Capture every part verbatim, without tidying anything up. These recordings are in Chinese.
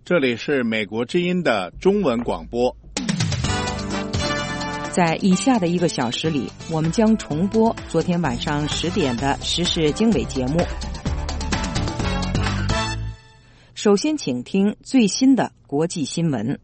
这里是美国之音的中文广播。 在以下的一个小时里，我们将重播昨天晚上十点的时事经纬节目。首先请听最新的国际新闻。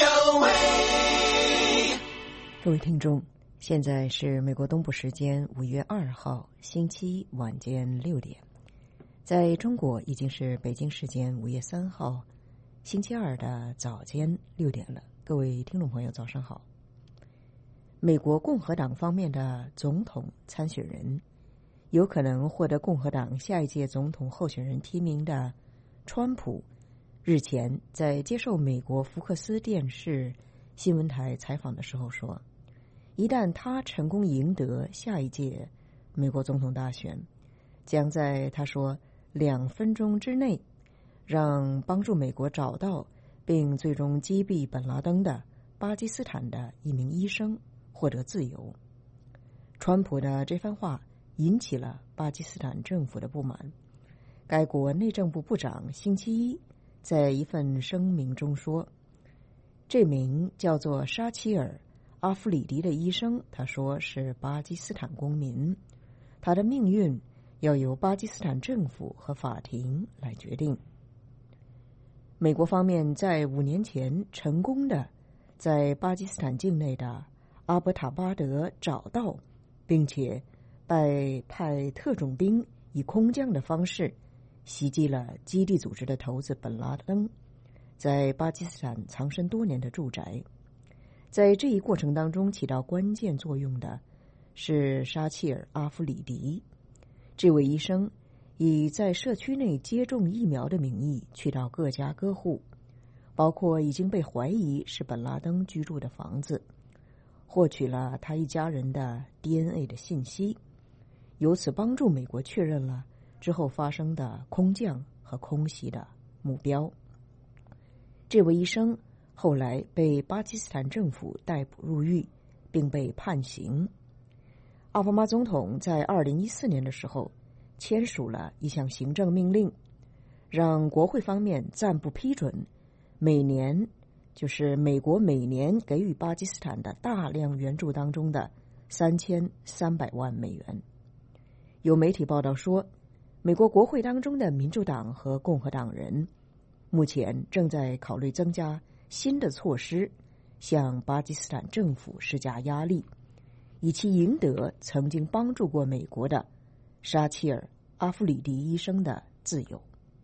各位听众，现在是美国东部时间五月二号星期一晚间六点，在中国已经是北京时间五月三号星期二的早间六点了。各位听众朋友早上好。美国共和党方面的总统参选人，有可能获得共和党下一届总统候选人提名的川普，日前在接受美国福克斯电视新闻台采访的时候说，一旦他成功赢得下一届美国总统大选，将在他说两分钟之内让帮助美国找到并最终击毙本拉登的巴基斯坦的一名医生获得自由。川普的这番话引起了巴基斯坦政府的不满。该国内政部部长星期一在一份声明中说，这名叫做沙奇尔·阿夫里迪的医生，他说是巴基斯坦公民，他的命运要由巴基斯坦政府和法庭来决定。美国方面在五年前成功的在巴基斯坦境内的阿伯塔巴德找到，并且被派特种兵以空降的方式袭击了基地组织的头子本拉登在巴基斯坦藏身多年的住宅。在这一过程当中起到关键作用的是沙切尔·阿夫里迪，这位医生以在社区内接种疫苗的名义去到各家各户，包括已经被怀疑是本拉登居住的房子，获取了他一家人的 D N A 的信息，由此帮助美国确认了之后发生的空降和空袭的目标。这位医生后来被巴基斯坦政府逮捕入狱，并被判刑。奥巴马总统在二零一四年的时候签署了一项行政命令，让国会方面暂不批准每年就是美国每年给予巴基斯坦的大量援助当中的三千三百万美元。有媒体报道说，美国国会当中的民主党和共和党人目前正在考虑增加新的措施，向巴基斯坦政府施加压力，以其赢得曾经帮助过美国的沙切尔·阿夫里迪医生的自由。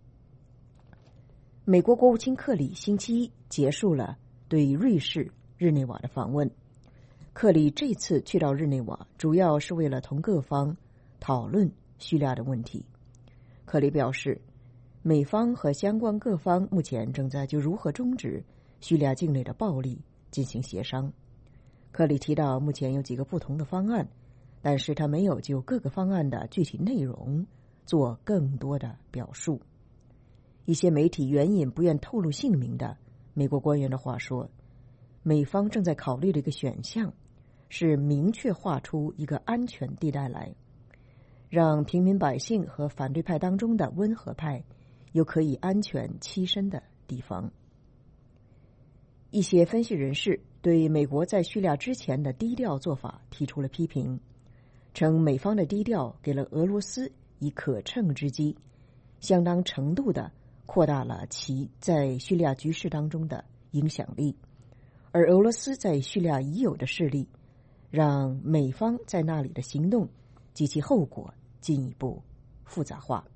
美国国务卿克里星期一结束了对瑞士日内瓦的访问。克里这次去到日内瓦，主要是为了同各方讨论叙利亚的问题。克里表示，美方和相关各方目前正在就如何终止叙利亚境内的暴力进行协商。克里提到，目前有几个不同的方案，但是他没有就各个方案的具体内容做更多的表述。一些媒体援引不愿透露姓名的美国官员的话说，美方正在考虑的一个选项是明确划出一个安全地带来，让平民百姓和反对派当中的温和派有可以安全栖身的地方。一些分析人士对美国在叙利亚之前的低调做法提出了批评，称美方的低调给了俄罗斯以可乘之机，相当程度的扩大了其在叙利亚局势当中的影响力，而俄罗斯在叙利亚已有的势力让美方在那里的行动及其后果进一步复杂化。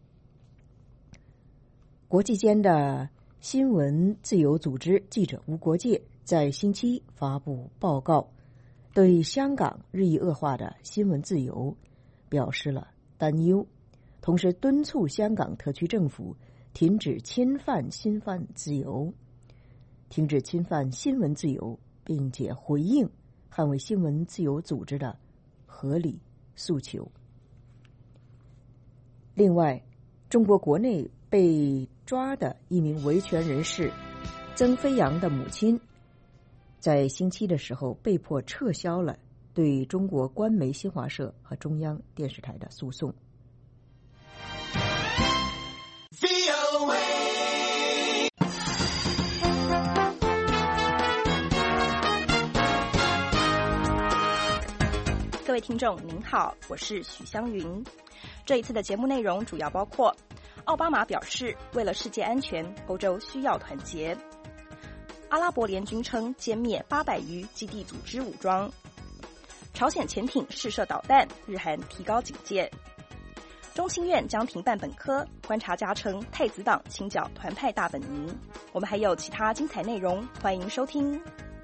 国际间的新闻自由组织记者无国界在星期一发布报告，对香港日益恶化的新闻自由表示了担忧，同时敦促香港特区政府停止侵犯新闻自由，停止侵犯新闻自由，并且回应捍卫新闻自由组织的合理诉求。另外，中国国内被抓的一名维权人士曾飞扬的母亲，在星期的时候被迫撤销了对中国官媒新华社和中央电视台的诉讼。 位听众您好，我是许香云。这一次的节目内容主要包括：奥巴马表示，为了世界安全，欧洲需要团结；阿拉伯联军称歼灭八百余基地组织武装；朝鲜潜艇试射导弹，日韩提高警戒；中青院将停办本科，观察家称太子党清剿团派大本营。我们还有其他精彩内容，欢迎收听。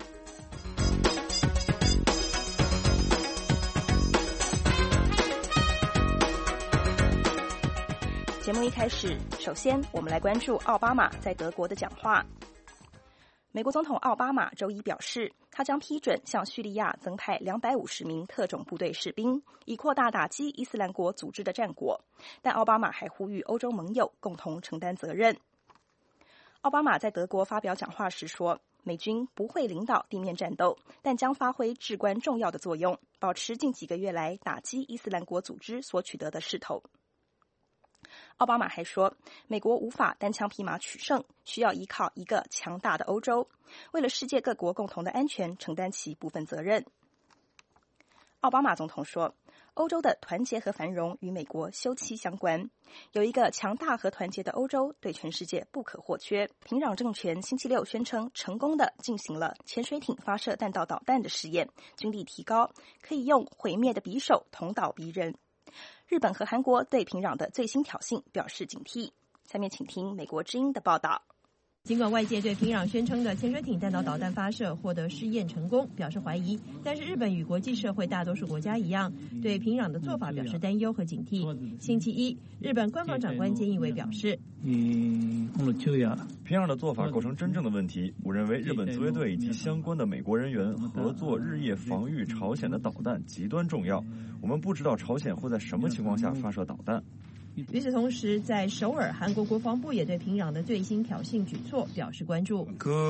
节目一开始，首先我们来关注奥巴马在德国的讲话。美国总统奥巴马周一表示，他将批准向叙利亚增派两百五十名特种部队士兵，以扩大打击伊斯兰国组织的战果。但奥巴马还呼吁欧洲盟友共同承担责任。奥巴马在德国发表讲话时说，美军不会领导地面战斗，但将发挥至关重要的作用，保持近几个月来打击伊斯兰国组织所取得的势头。奥巴马还说，美国无法单枪匹马取胜，需要依靠一个强大的欧洲，为了世界各国共同的安全承担其部分责任。奥巴马总统说，欧洲的团结和繁荣与美国休戚相关，有一个强大和团结的欧洲对全世界不可或缺。平壤政权星期六宣称，成功地进行了潜水艇发射弹道导弹的试验，军力提高，可以用毁灭的匕首捅倒敌人。日本和韩国对平壤的最新挑衅表示警惕。下面请听美国之音的报道。 尽管外界对平壤宣称的潜水艇弹道导弹发射获得试验成功表示怀疑，但是日本与国际社会大多数国家一样，对平壤的做法表示担忧和警惕。星期一，日本官房长官菅义伟表示， 平壤的做法构成真正的问题。我认为日本自卫队以及相关的美国人员合作日夜防御朝鲜的导弹极端重要。我们不知道朝鲜会在什么情况下发射导弹。 与此同时，在首尔，韩国国防部也对平壤的最新挑衅举措表示关注。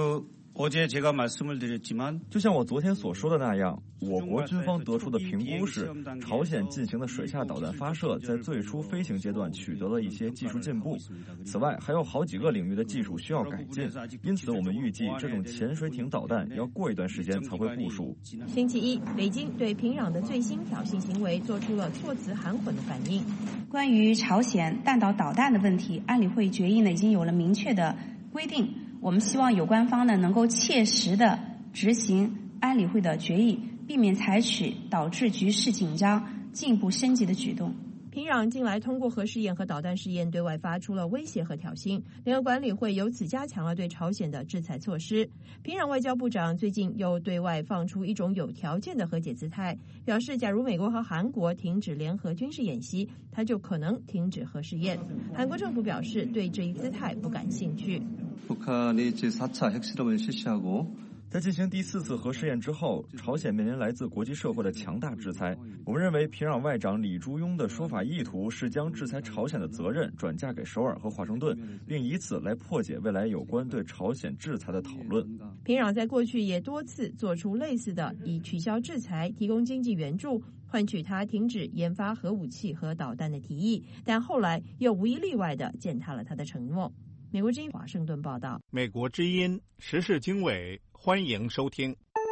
就像我昨天所说的那样，我国军方得出的评估是，朝鲜进行的水下导弹发射在最初飞行阶段取得了一些技术进步，此外还有好几个领域的技术需要改进，因此我们预计这种潜水艇导弹要过一段时间才会部署。 星期一，北京对平壤的最新挑衅行为做出了措辞含混的反应。 关于朝鲜弹道导弹的问题，安理会决议呢已经有了明确的规定。我们希望有关方呢能够切实的执行安理会的决议，避免采取导致局势紧张、进一步升级的举动。 平壤近来通过核试验和导弹试验对外发出了威胁和挑衅，联合国安理会由此加强了对朝鲜的制裁措施。平壤外交部长最近又对外放出一种有条件的和解姿态，表示假如美国和韩国停止联合军事演习，他就可能停止核试验。韩国政府表示对这一姿态不感兴趣。 在进行第四次核试验之后，朝鲜面临来自国际社会的强大制裁。我们认为平壤外长李柱庸的说法意图是将制裁朝鲜的责任转嫁给首尔和华盛顿，并以此来破解未来有关对朝鲜制裁的讨论。 平壤在过去也多次做出类似的以取消制裁、提供经济援助换取他停止研发核武器和导弹的提议，但后来又无一例外地践踏了他的承诺。美国之音华盛顿报道。 美国之音时事经纬，欢迎收听。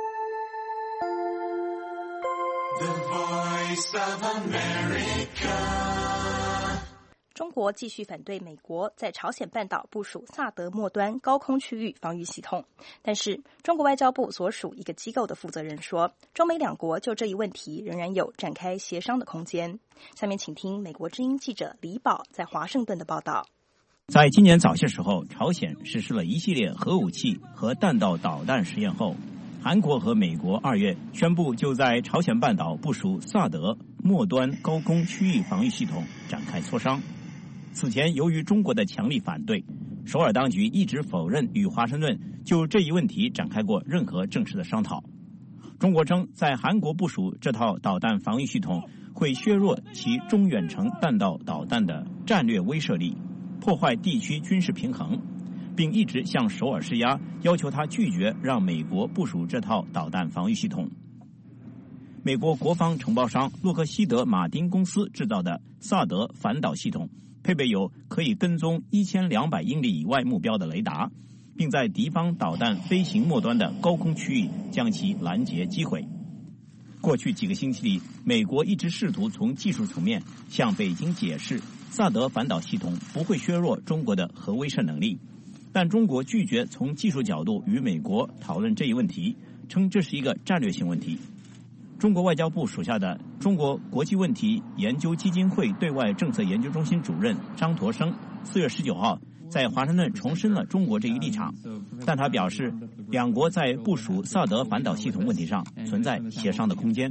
The Voice of America。中国继续反对美国在朝鲜半岛部署萨德末端高空区域防御系统，但是中国外交部所属一个机构的负责人说，中美两国就这一问题仍然有展开协商的空间。下面请听美国之音记者李宝在华盛顿的报道。 在今年早些时候，朝鲜实施了一系列核武器和弹道导弹实验后，韩国和美国二月宣布就在朝鲜半岛部署萨德末端高空区域防御系统展开磋商。此前，由于中国的强力反对，首尔当局一直否认与华盛顿就这一问题展开过任何正式的商讨。中国称，在韩国部署这套导弹防御系统会削弱其中远程弹道导弹的战略威慑力，破坏地区军事平衡，并一直向首尔施压，要求他拒绝让美国部署这套导弹防御系统。美国国防承包商洛克希德马丁公司制造的萨德反导系统配备有可以跟踪一千两百英里以外目标的雷达，并在敌方导弹飞行末端的高空区域将其拦截击毁。 过去几个星期里，美国一直试图从技术层面向北京解释萨德反导系统不会削弱中国的核威慑能力，但中国拒绝从技术角度与美国讨论这一问题，称这是一个战略性问题。中国外交部属下的中国国际问题研究基金会对外政策研究中心主任张驼生四月十九号在华盛顿重申了中国这一立场，但他表示，两国在部署萨德反导系统问题上存在协商的空间。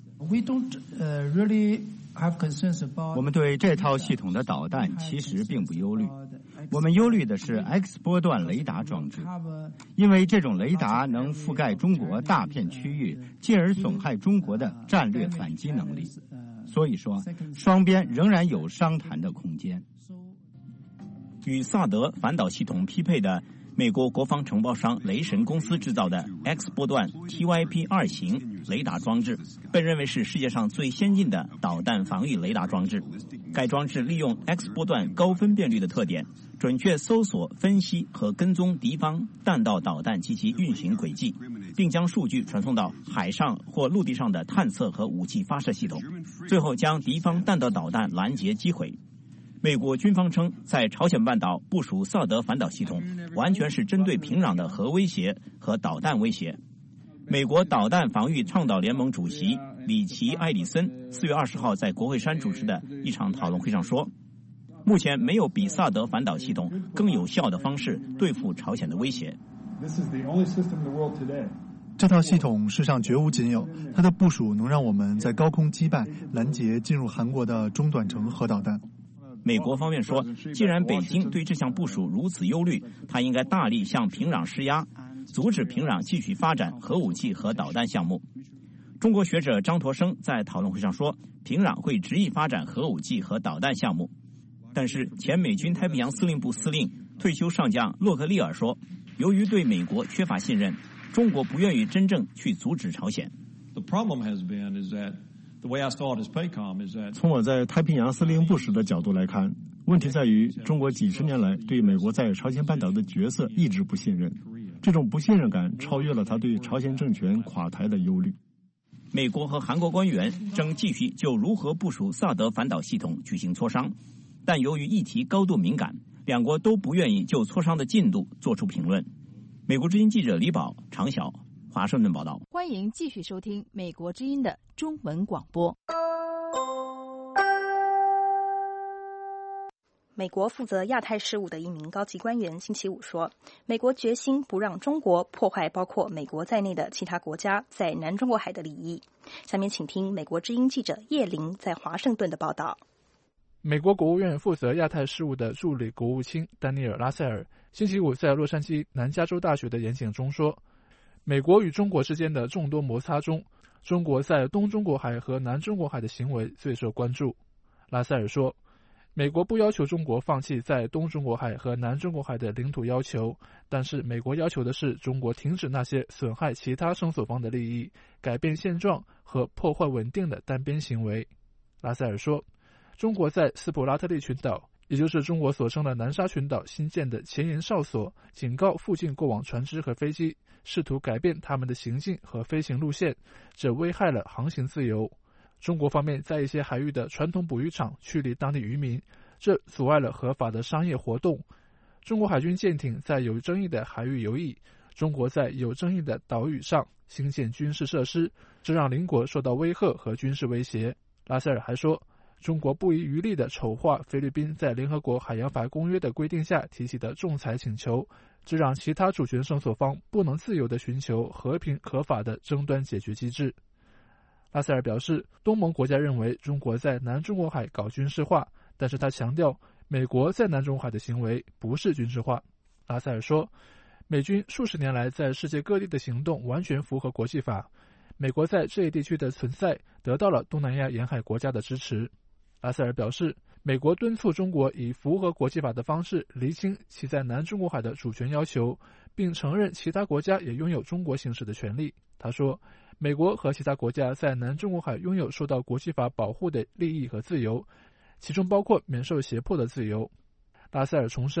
我们对这套系统的导弹其实并不忧虑，我们忧虑的是 X 波段雷达装置，因为这种雷达能覆盖中国大片区域，进而损害中国的战略反击能力。所以说，双边仍然有商谈的空间。 与萨德反导系统匹配的美国国防承包商雷神公司制造的 X 波段 T Y P 二 型雷达装置，被认为是世界上最先进的导弹防御雷达装置。该装置利用 X 波段高分辨率的特点，准确搜索、分析和跟踪敌方弹道导弹及其运行轨迹，并将数据传送到海上或陆地上的探测和武器发射系统，最后将敌方弹道导弹拦截击毁。美国军方称，在朝鲜半岛部署萨德反导系统，完全是针对平壤的核威胁和导弹威胁。美国导弹防御倡导联盟主席里奇·埃里森四月二十号在国会山主持的一场讨论会上说，目前没有比萨德反导系统更有效的方式对付朝鲜的威胁。 这套系统世上绝无仅有，它的部署能让我们在高空击败、拦截进入韩国的中短程核导弹。 美国方面说，既然北京对这项部署如此忧虑，他应该大力向平壤施压，阻止平壤继续发展核武器和导弹项目。中国学者张驼生在讨论会上说，平壤会执意发展核武器和导弹项目。但是前美军太平洋司令部司令、退休上将洛克利尔说，由于对美国缺乏信任，中国不愿意真正去阻止朝鲜。 从我在太平洋司令部时的角度来看，问题在于中国几十年来对美国在朝鲜半岛的角色一直不信任，这种不信任感超越了他对朝鲜政权垮台的忧虑。 美国和韩国官员正继续就如何部署萨德反导系统举行磋商，但由于议题高度敏感，两国都不愿意就磋商的进度做出评论。美国之音记者李宝、常晓华盛顿报道。 欢迎继续收听美国之音的中文广播。 美国负责亚太事务的一名高级官员星期五说，美国决心不让中国破坏包括美国在内的其他国家在南中国海的利益。下面请听美国之音记者叶玲在华盛顿的报道。 美国国务院负责亚太事务的助理国务卿丹尼尔·拉塞尔星期五在洛杉矶南加州大学的演讲中说，美国与中国之间的众多摩擦中，中国在东中国海和南中国海的行为最受关注。拉塞尔说，美国不要求中国放弃在东中国海和南中国海的领土要求，但是美国要求的是中国停止那些损害其他声索方的利益、改变现状和破坏稳定的单边行为。拉塞尔说，中国在斯普拉特利群岛，也就是中国所称的南沙群岛新建的前沿哨所，警告附近过往船只和飞机，试图改变他们的行进和飞行路线，这危害了航行自由。中国方面在一些海域的传统捕鱼场驱离当地渔民，这阻碍了合法的商业活动。中国海军舰艇在有争议的海域游弋，中国在有争议的岛屿上兴建军事设施，这让邻国受到威吓和军事威胁。拉塞尔还说，中国不遗余力地丑化菲律宾在联合国海洋法公约的规定下提起的仲裁请求，这让其他主权声索方不能自由地寻求和平合法的争端解决机制。拉塞尔表示，东盟国家认为中国在南中国海搞军事化，但是他强调美国在南中国海的行为不是军事化。拉塞尔说，美军数十年来在世界各地的行动完全符合国际法，美国在这一地区的存在得到了东南亚沿海国家的支持。拉塞尔表示，美国敦促中国以符合国际法的方式厘清其在南中国海的主权要求，并承认其他国家也拥有中国行使的权利。他说，美国和其他国家在南中国海拥有受到国际法保护的利益和自由，其中包括免受胁迫的自由。拉塞尔重申，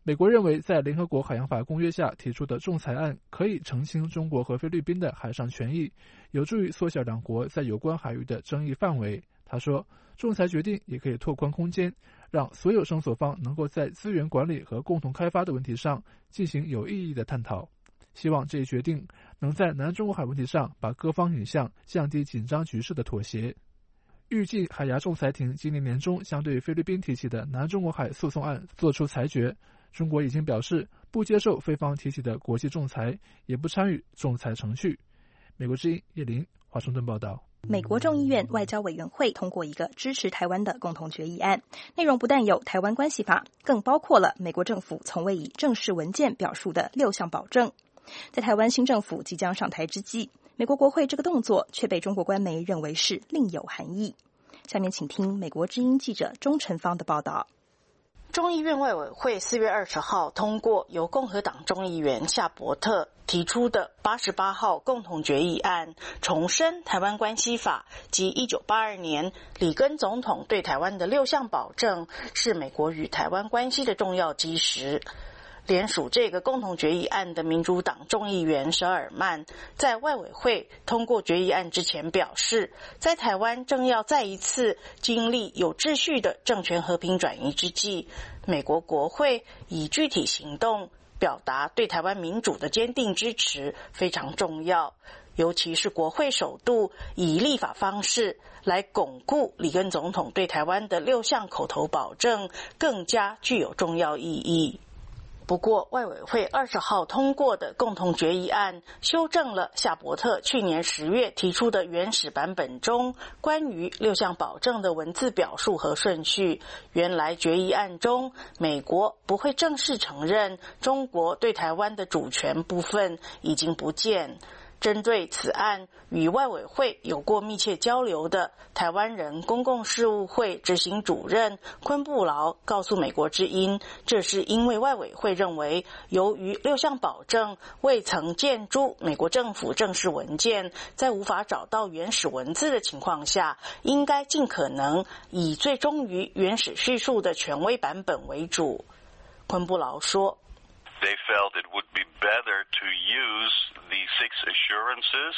美国认为，在联合国海洋法公约下提出的仲裁案可以澄清中国和菲律宾的海上权益，有助于缩小两国在有关海域的争议范围。他说，仲裁决定也可以拓宽空间，让所有声索方能够在资源管理和共同开发的问题上进行有意义的探讨。希望这一决定能在南中国海问题上把各方引向降低紧张局势的妥协。预计海牙仲裁庭今年年中将对菲律宾提起的南中国海诉讼案作出裁决。中国已经表示不接受菲方提起的国际仲裁，也不参与仲裁程序。美国之音叶林华盛顿报道。 美国众议院外交委员会通过一个支持台湾的共同决议案，内容不但有台湾关系法，更包括了美国政府从未以正式文件表述的六项保证。在台湾新政府即将上台之际，美国国会这个动作却被中国官媒认为是另有含义。下面请听美国之音记者钟晨芳的报道。 众议院外委会四月二十号通过由共和党众议员夏伯特提出的八十八号共同决议案，重申台湾关系法及一九八二年里根总统对台湾的六项保证是美国与台湾关系的重要基石。联署这个共同决议案的民主党众议员舍尔曼在外委会通过决议案之前表示，在台湾正要再一次经历有秩序的政权和平转移之际，美国国会以具体行动表达对台湾民主的坚定支持非常重要，尤其是国会首度以立法方式来巩固里根总统对台湾的六项口头保证，更加具有重要意义。不过，外委会二十号通过的共同决议案修正了夏伯特去年十月提出的原始版本中关于六项保证的文字表述和顺序。原来决议案中，美国不会正式承认中国对台湾的主权部分已经不见。针对此案，与外委会有过密切交流的台湾人公共事务会执行主任昆布劳告诉美国之音，这是因为外委会认为，由于六项保证未曾见诸美国政府正式文件，在无法找到原始文字的情况下，应该尽可能以最忠于原始叙述的权威版本为主。昆布劳说， They felt it would be better to use the six assurances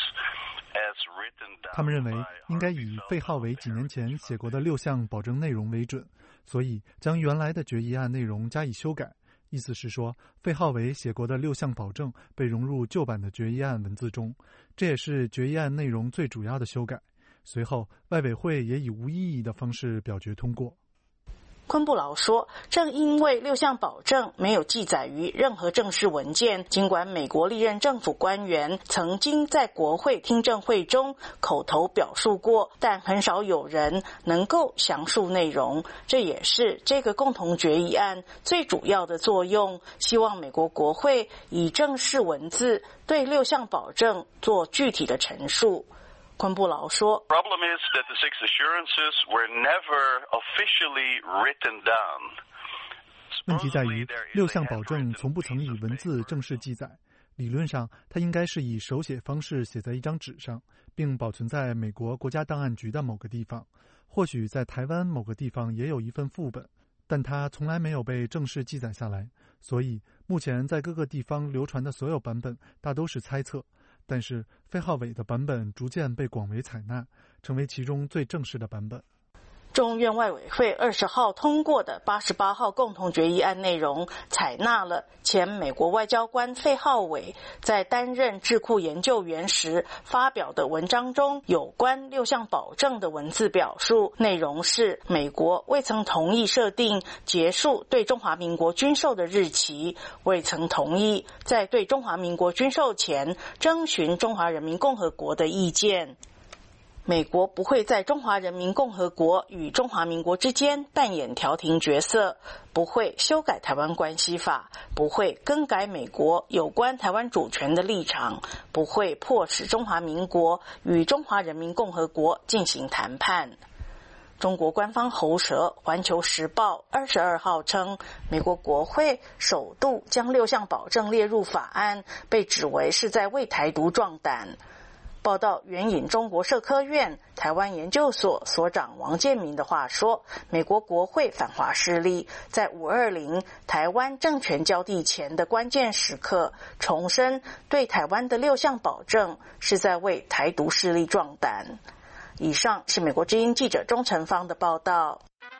as written down. 他们认为应该以费浩伟几年前写过的六项保证内容为准，所以将原来的决议案内容加以修改。意思是说，费浩伟写过的六项保证被融入旧版的决议案文字中，这也是决议案内容最主要的修改。随后，外委会也以无异议的方式表决通过。 昆布劳说，正因为六项保证没有记载于任何正式文件，尽管美国历任政府官员曾经在国会听证会中口头表述过，但很少有人能够详述内容。这也是这个共同决议案最主要的作用，希望美国国会以正式文字对六项保证做具体的陈述。昆布劳说 Problem is that the six assurances were never officially written down. 问题在于，六项保证从不曾以文字正式记载。理论上，它应该是以手写方式写在一张纸上，并保存在美国国家档案局的某个地方。或许在台湾某个地方也有一份副本，但它从来没有被正式记载下来。所以，目前在各个地方流传的所有版本大都是猜测。但是费浩伟的版本逐渐被广为采纳，成为其中最正式的版本。 众院外委会二十号通过的八十八号共同决议案内容，采纳了前美国外交官费浩伟在担任智库研究员时发表的文章中有关六项保证的文字表述，内容是美国未曾同意设定结束对中华民国军售的日期，未曾同意在对中华民国军售前征询中华人民共和国的意见。美国不会在中华人民共和国与中华民国之间扮演调停角色，不会修改台湾关系法，不会更改美国有关台湾主权的立场，不会迫使中华民国与中华人民共和国进行谈判。中国官方喉舌《环球时报》二十二号称，美国国会首度将六项保证列入法案，被指为是在为台独壮胆。 报道援引中国社科院台湾研究所所长王建民的话说，美国国会反华势力在五二零台湾政权交替前的关键时刻，重申对台湾的六项保证，是在为台独势力壮胆。以上是美国之音记者钟成芳的报道。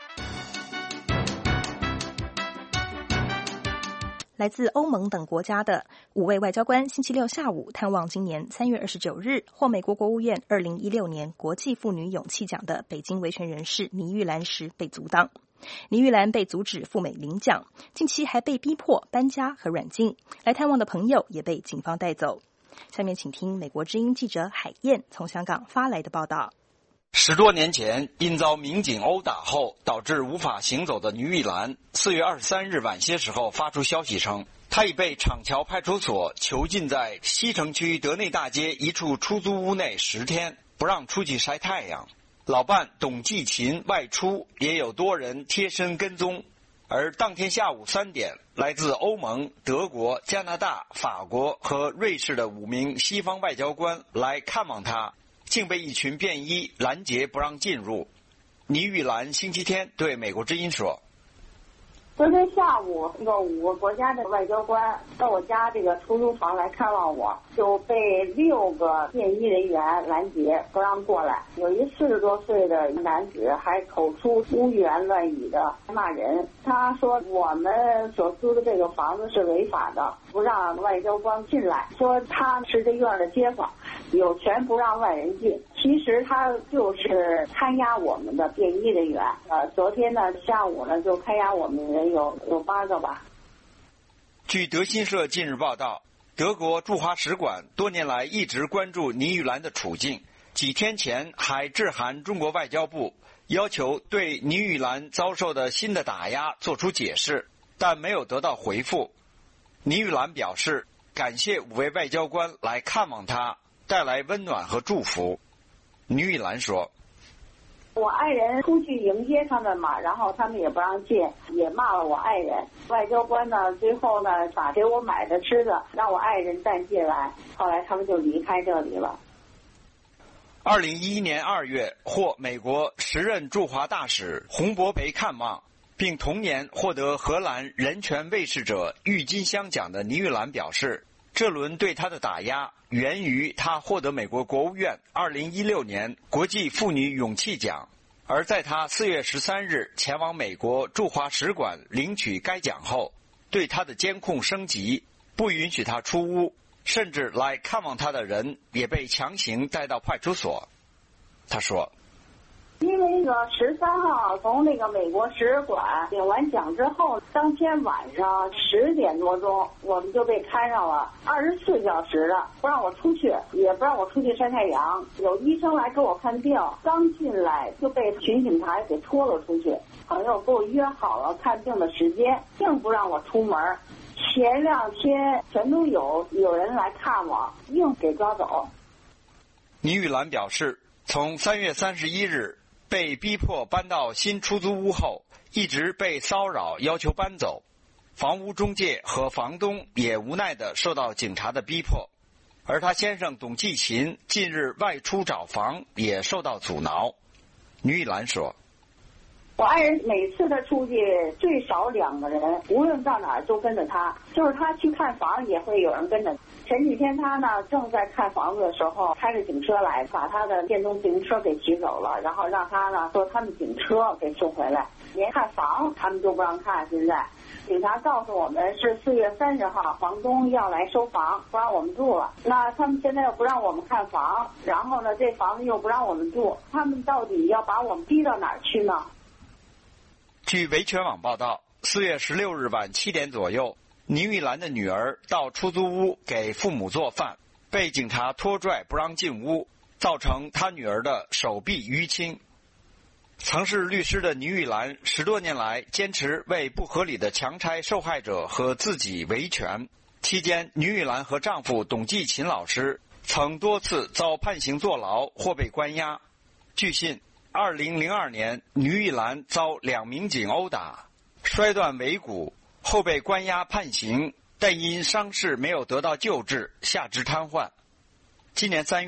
来自欧盟等国家的五位外交官星期六下午探望今年三月二十九日获美国国务院二零一六年国际妇女勇气奖的北京维权人士倪玉兰时被阻挡。倪玉兰被阻止赴美领奖，近期还被逼迫搬家和软禁，来探望的朋友也被警方带走。下面请听美国之音记者海燕从香港发来的报道。 十多年前，因遭民警殴打后导致无法行走的倪玉兰，四月二十三日晚些时候发出消息称，她已被厂桥派出所囚禁在西城区德内大街一处出租屋内十天，不让出去晒太阳。老伴董继勤外出，也有多人贴身跟踪。而当天下午三点，来自欧盟、德国、加拿大、法国和瑞士的五名西方外交官来看望她，竟被一群便衣拦截不让进入。倪玉兰星期天对美国之音说， 昨天下午，那个五个国家的外交官到我家这个出租房来看望我，就被六个便衣人员拦截，不让过来。有一四十多岁的男子还口出污言乱语的骂人。他说我们所租的这个房子是违法的，不让外交官进来，说他是这院的街坊，有权不让外人进。其实他就是看押我们的便衣人员。呃，昨天呢下午呢就看押我们人有有八个吧。 据德新社近日报道，德国驻华使馆多年来一直关注倪玉兰的处境，几天前还致函中国外交部，要求对倪玉兰遭受的新的打压做出解释，但没有得到回复。倪玉兰表示感谢五位外交官来看望她，带来温暖和祝福。倪玉兰说， 我爱人出去迎接他们嘛，然后他们也不让进，也骂了我爱人。外交官呢，最后呢，把给我买的吃的让我爱人带进来，后来他们就离开这里了。 二零一一年二月，获美国时任驻华大使洪博培看望，并同年获得荷兰人权卫士者郁金香奖的倪玉兰表示，这轮对她的打压源于她获得美国国务院二零一六年国际妇女勇气奖，而在她四月十三日前往美国驻华使馆领取该奖后，对她的监控升级，不允许她出屋，甚至来看望她的人也被强行带到派出所。她说， 因为那个十三号从那个美国使馆领完奖之后，当天晚上十点多钟，我们就被看上了二十四小时的，不让我出去，也不让我出去晒太阳。有医生来给我看病，刚进来就被巡警察给拖了出去。朋友给我约好了看病的时间，并不让我出门。前两天全都有有人来看我，硬给抓走。 倪玉兰表示，从三月三十一日被逼迫搬到新出租屋后，一直被骚扰，要求搬走。房屋中介和房东也无奈地受到警察的逼迫，而他先生董继勤近日外出找房也受到阻挠。倪玉兰说， 我爱人每次他出去最少两个人，无论到哪儿都跟着他，就是他去看房也会有人跟着。前几天他呢正在看房子的时候，开着警车来把他的电动自行车给骑走了，然后让他呢坐他们警车给送回来，连看房他们都不让看。现在警察告诉我们是四月三十号房东要来收房，不让我们住了。那他们现在又不让我们看房，然后呢这房子又不让我们住，他们到底要把我们逼到哪儿去呢？ 据维权网报道，四月十六日晚七点左右，倪玉兰的女儿到出租屋给父母做饭，被警察拖拽不让进屋，造成她女儿的手臂淤青。曾是律师的倪玉兰十多年来坚持为不合理的强拆受害者和自己维权。期间，倪玉兰和丈夫董继勤老师曾多次遭判刑坐牢或被关押。据信，二零零二年，倪玉兰遭两民警殴打，摔断尾骨，后被关押判刑，但因伤势没有得到救治，下肢瘫痪。今年三月，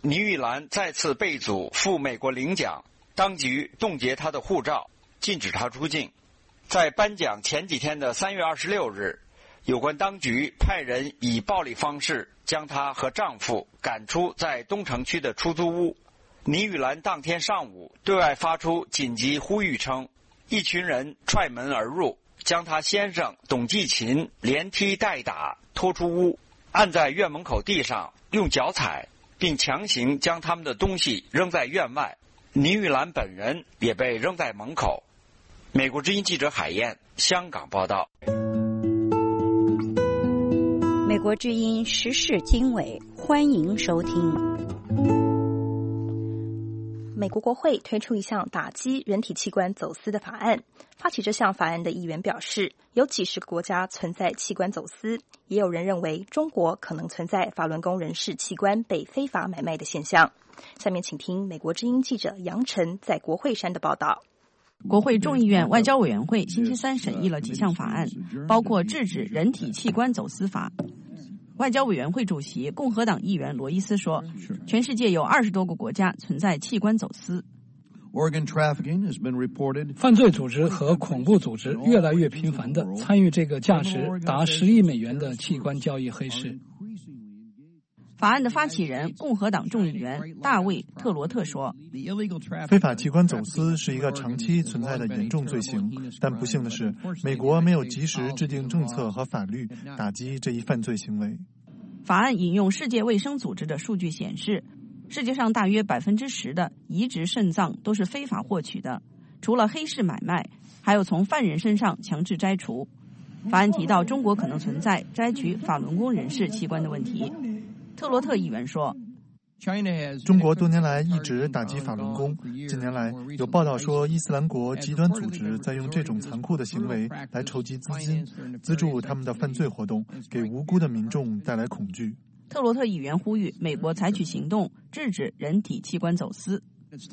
倪玉兰再次被阻赴美国领奖，当局冻结她的护照，禁止她出境。在颁奖前几天的三月二十六日，有关当局派人以暴力方式将她和丈夫赶出在东城区的出租屋。倪玉兰当天上午对外发出紧急呼吁称，一群人踹门而入，将她先生董继勤连踢带打拖出屋，按在院门口地上用脚踩，并强行将他们的东西扔在院外。倪玉兰本人也被扔在门口。美国之音记者海燕香港报道。 美国之音时事经纬，欢迎收听。 美国国会推出一项打击人体器官走私的法案。发起这项法案的议员表示，有几十个国家存在器官走私，也有人认为中国可能存在法轮功人士器官被非法买卖的现象。下面请听美国之音记者杨晨在国会山的报道。 国会众议院外交委员会星期三审议了几项法案，包括制止人体器官走私法。外交委员会主席共和党议员罗伊斯说，全世界有二十多个国家存在器官走私。 犯罪组织和恐怖组织越来越频繁地参与这个价值达十亿美元的器官交易黑市。 法案的发起人共和党众议员大卫·特罗特说， 非法器官走私是一个长期存在的严重罪行，但不幸的是，美国没有及时制定政策和法律打击这一犯罪行为。 法案引用世界卫生组织的数据显示，世界上大约百分之十的移植肾脏都是非法获取的，除了黑市买卖，还有从犯人身上强制摘除。法案提到，中国可能存在摘取法轮功人士器官的问题。特罗特议员说， 中国多年来一直打击法轮功，近年来有报道说伊斯兰国极端组织在用这种残酷的行为来筹集资金，资助他们的犯罪活动，给无辜的民众带来恐惧。 特罗特议员呼吁美国采取行动，制止人体器官走私。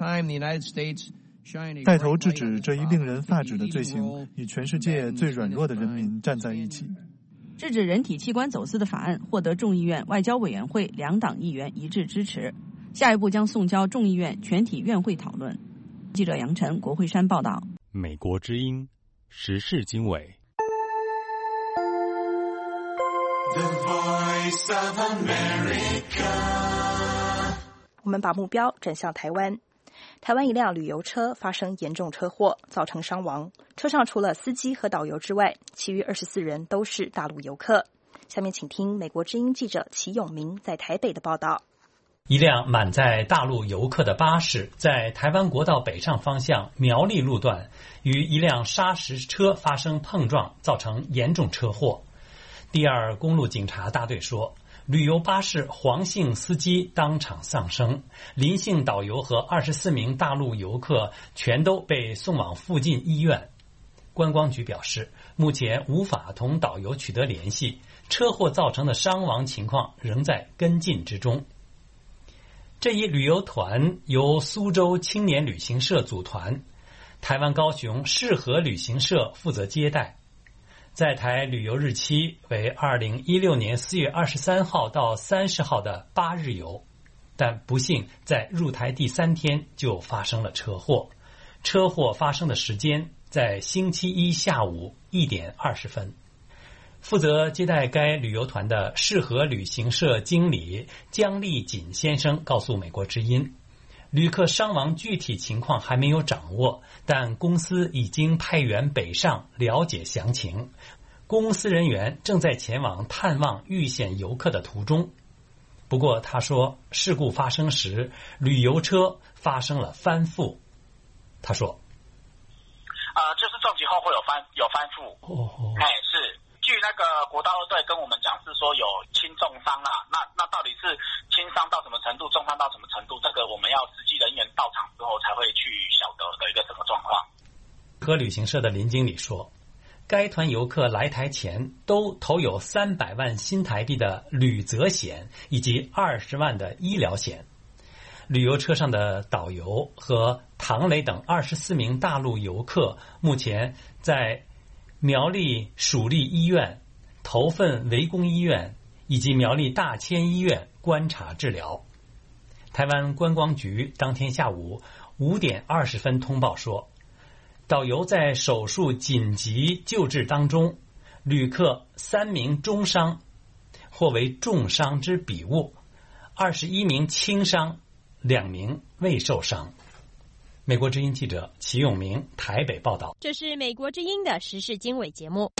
带头制止这一令人发指的罪行，与全世界最软弱的人民站在一起。 制止人体器官走私的法案获得众议院外交委员会两党议员一致支持，下一步将送交众议院全体院会讨论。记者杨晨，国会山报道。 美国之音时事经纬。 The Voice of America。 我们把目标转向台湾。台湾一辆旅游车发生严重车祸，造成伤亡。车上除了司机和导游之外，其余二十四人都是大陆游客。下面请听美国之音记者齐永明在台北的报道。 一辆满载大陆游客的巴士在台湾国道北上方向苗栗路段与一辆砂石车发生碰撞，造成严重车祸。第二公路警察大队说，旅游巴士黄姓司机当场丧生，林姓导游和二十四名大陆游客全都被送往附近医院。观光局表示，目前无法同导游取得联系，车祸造成的伤亡情况仍在跟进之中。这一旅游团由苏州青年旅行社组团，台湾高雄适合旅行社负责接待。在台旅游日期为二零一六年四月二十三号到三十号的八日游，但不幸在入台第三天就发生了车祸。车祸发生的时间在星期一下午一点二十分。负责接待该旅游团的适合旅行社经理江立锦先生告诉美国之音，旅客伤亡具体情况还没有掌握，但公司已经派员北上了解详情，公司人员正在前往探望遇险游客的途中。不过他说，事故发生时旅游车发生了翻覆。他说呃，就是重击后会有翻有翻覆。 哦哦， 哎，是据那个国道二队跟我们讲是说有轻重伤啦，那那到底是轻伤到什么程度，重伤到什么程度，这个我们要实际人员到场之后才会去晓得的一个整个状况。 和旅行社的林经理说，该团游客来台前都投有三百万新台币的旅责险以及二十万的医疗险。旅游车上的导游和唐磊等二十四名大陆游客目前在苗栗蜀立医院、头份围攻医院以及苗栗大千医院观察治疗。 台湾观光局当天下午五点二十分通报说，导游在手术紧急救治当中，旅客三名中伤，或为重伤之笔误，二十一名轻伤，两名未受伤。美国之音记者齐永明台北报道。 这是美国之音的时事经纬节目。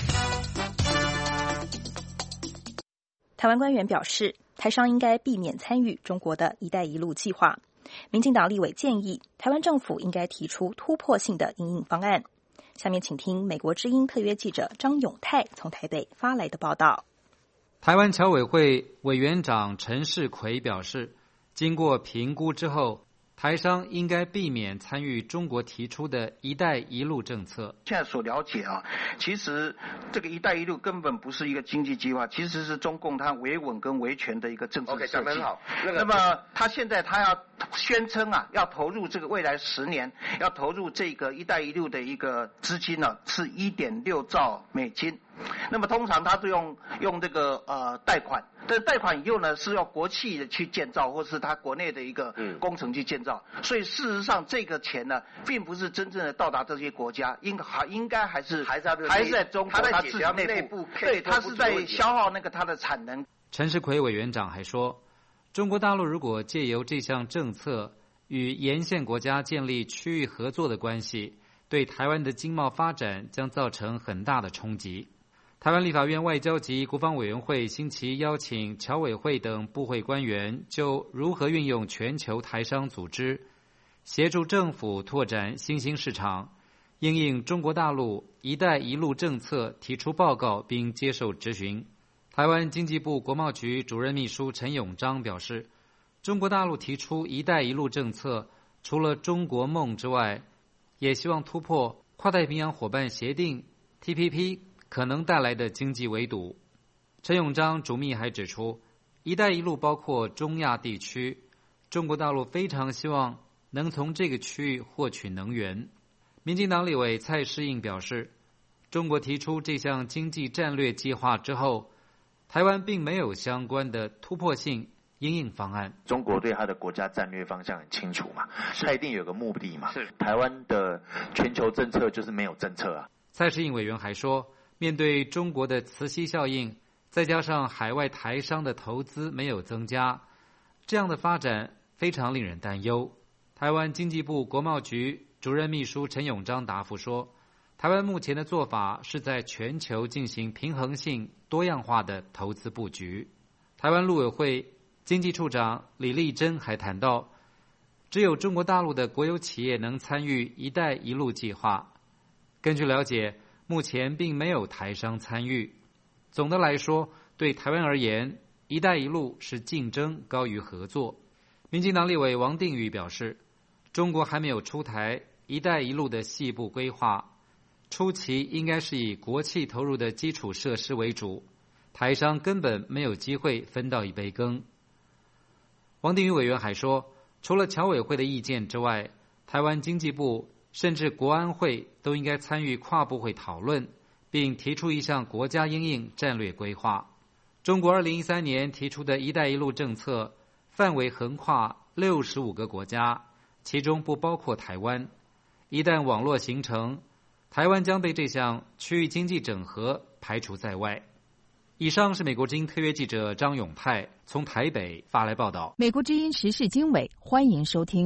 台湾官员表示，台商应该避免参与中国的一带一路计划。民进党立委建议，台湾政府应该提出突破性的因应方案。下面请听美国之音特约记者张永泰从台北发来的报道。 台湾侨委会委员长陈世奎表示，经过评估之后，台商应该避免参与中国提出的一带一路政策。 现在所了解啊，其实这个一带一路根本不是一个经济计划，其实是中共它维稳跟维权的一个政治设计。OK， 讲得很好。那个、那么他现在他要宣称啊，要投入这个未来十年，要投入这个一带一路的一个资金呢、啊，是 一点六兆美金。那么通常他都用用这个呃贷款，但是贷款以后呢是要国企的去建造，或是他国内的一个工程去建造，嗯、所以事实上这个钱呢，并不是真正的到达这些国家，应还应该还是还是还是在中国他自己内部，对，他是在消耗那个它的产能。 陈世奎委员长还说，中国大陆如果借由这项政策与沿线国家建立区域合作的关系，对台湾的经贸发展将造成很大的冲击。台湾立法院外交及国防委员会星期邀请侨委会等部会官员就如何运用全球台商组织，协助政府拓展新兴市场，因应中国大陆一带一路政策提出报告并接受质询。台湾经济部国贸局主任秘书陈永章表示，中国大陆提出一带一路政策，除了中国梦之外，也希望突破跨太平洋伙伴协定 T P P可能带来的经济围堵。陈永章主秘还指出，一带一路包括中亚地区，中国大陆非常希望能从这个区域获取能源。民进党立委蔡适应表示，中国提出这项经济战略计划之后，台湾并没有相关的突破性因应方案。 中国对他的国家战略方向很清楚嘛，他一定有个目的嘛。是台湾的全球政策就是没有政策啊。 蔡适应委员还说，面对中国的磁吸效应，再加上海外台商的投资没有增加，这样的发展非常令人担忧。台湾经济部国贸局主任秘书陈永章答复说，台湾目前的做法是在全球进行平衡性多样化的投资布局。台湾陆委会经济处长李丽珍还谈到，只有中国大陆的国有企业能参与一带一路计划。根据了解，目前并没有台商参与。总的来说，对台湾而言，一带一路是竞争高于合作。民进党立委王定宇表示，中国还没有出台一带一路的细部规划，初期应该是以国企投入的基础设施为主，台商根本没有机会分到一杯羹。王定宇委员还说，除了侨委会的意见之外，台湾经济部甚至国安会都应该参与跨部会讨论，并提出一项国家因应战略规划。中国二零一三年提出的一带一路政策范围横跨六十五个国家，其中不包括台湾。一旦网络形成，台湾将被这项区域经济整合排除在外。以上是美国之音特约记者张永泰从台北发来报道。 美国之音时事经纬，欢迎收听。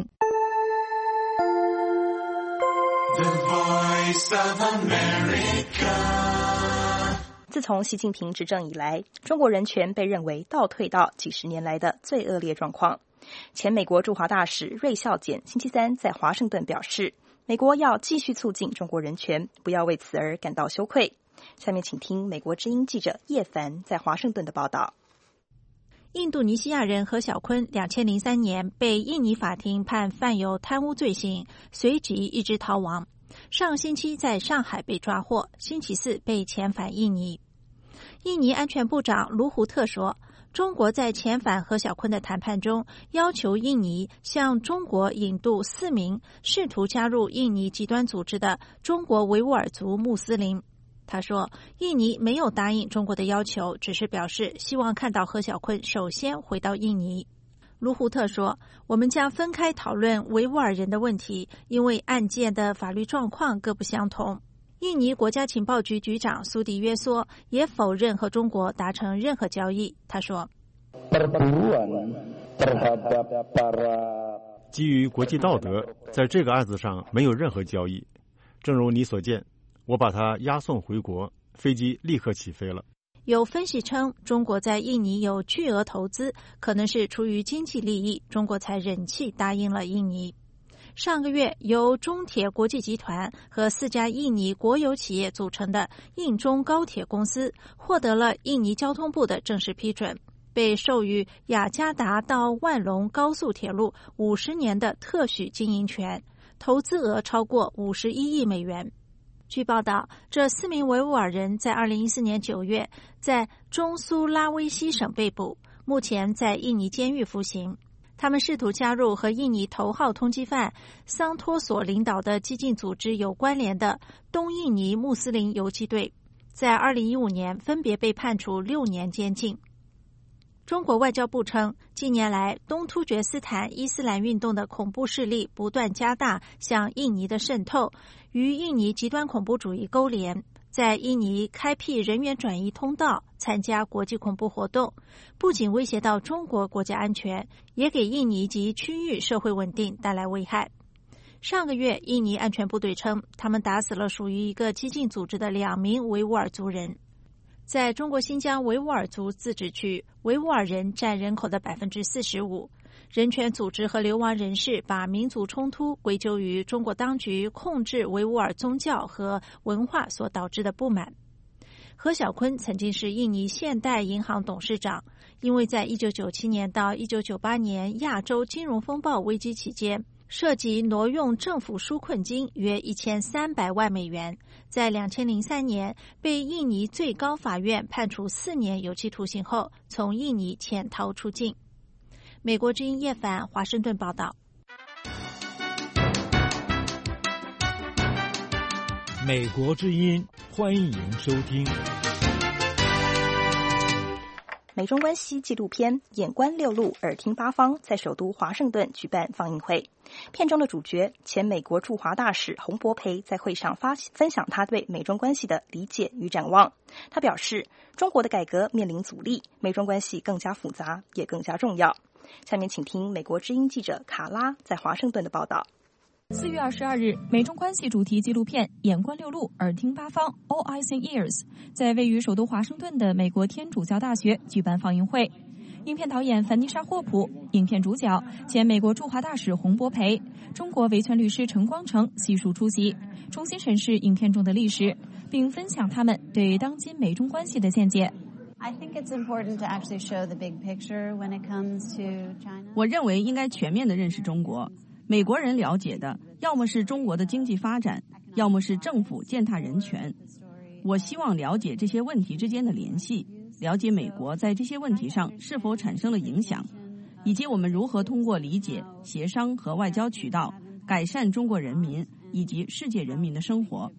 The Voice of America。 自从习近平执政以来，中国人权被认为倒退到几十年来的最恶劣状况。前美国驻华大使芮孝俭星期三在华盛顿表示，美国要继续促进中国人权，不要为此而感到羞愧。下面请听美国之音记者叶凡在华盛顿的报道。 印度尼西亚人何小坤两千零三年被印尼法庭判犯有贪污罪行，随即一直逃亡。上星期在上海被抓获，星期四被遣返印尼。印尼安全部长卢胡特说，中国在遣返何小坤的谈判中，要求印尼向中国引渡四名试图加入印尼极端组织的中国维吾尔族穆斯林。他说，印尼没有答应中国的要求，只是表示希望看到何小坤首先回到印尼。 卢胡特说，我们将分开讨论维吾尔人的问题，因为案件的法律状况各不相同。印尼国家情报局局长苏迪约梭也否认和中国达成任何交易。他说， 基于国际道德，在这个案子上没有任何交易。正如你所见，我把他押送回国，飞机立刻起飞了。 有分析称，中国在印尼有巨额投资，可能是出于经济利益，中国才忍气答应了印尼。上个月，由中铁国际集团和四家印尼国有企业组成的印中高铁公司获得了印尼交通部的正式批准，被授予雅加达到万隆高速铁路五十年的特许经营权，投资额超过五十一亿美元。据报道，这四名维吾尔人在二零一四年九月在中苏拉威西省被捕，目前在印尼监狱服刑。他们试图加入和印尼头号通缉犯桑托索领导的激进组织有关联的东印尼穆斯林游击队，在二零一五年分别被判处六年监禁。中国外交部称，近年来东突厥斯坦伊斯兰运动的恐怖势力不断加大向印尼的渗透，与印尼极端恐怖主义勾连，在印尼开辟人员转移通道，参加国际恐怖活动，不仅威胁到中国国家安全，也给印尼及区域社会稳定带来危害。上个月，印尼安全部队称，他们打死了属于一个激进组织的两名维吾尔族人。在中国新疆维吾尔族自治区，维吾尔人占人口的 百分之四十五。人权组织和流亡人士把民族冲突归咎于中国当局控制维吾尔宗教和文化所导致的不满。何小坤曾经是印尼现代银行董事长，因为在一九九七年到一九九八年亚洲金融风暴危机期间，涉及挪用政府纾困金约一千三百万美元，在两千零三年被印尼最高法院判处四年有期徒刑后，从印尼潜逃出境。美国之音叶凡华盛顿报道。 美国之音，欢迎收听。 美中关系纪录片《眼观六路，耳听八方》在首都华盛顿举办放映会。片中的主角前美国驻华大使洪博培在会上发分享他对美中关系的理解与展望。他表示，中国的改革面临阻力，美中关系更加复杂，也更加重要。下面请听美国之音记者卡拉在华盛顿的报道。 四月二十二日，美中关系主题纪录片《眼观六路，耳听八方》 All Eyes and Ears 在位于首都华盛顿的美国天主教大学举办放映会。影片导演凡妮莎·霍普，影片主角前美国驻华大使洪博培，中国维权律师陈光诚悉数出席，重新审视影片中的历史，并分享他们对当今美中关系的见解。 我认为应该全面地认识中国。美国人了解的，要么是中国的经济发展，要么是政府践踏人权。我希望了解这些问题之间的联系，了解美国在这些问题上是否产生了影响，以及我们如何通过理解、协商和外交渠道改善中国人民以及世界人民的生活。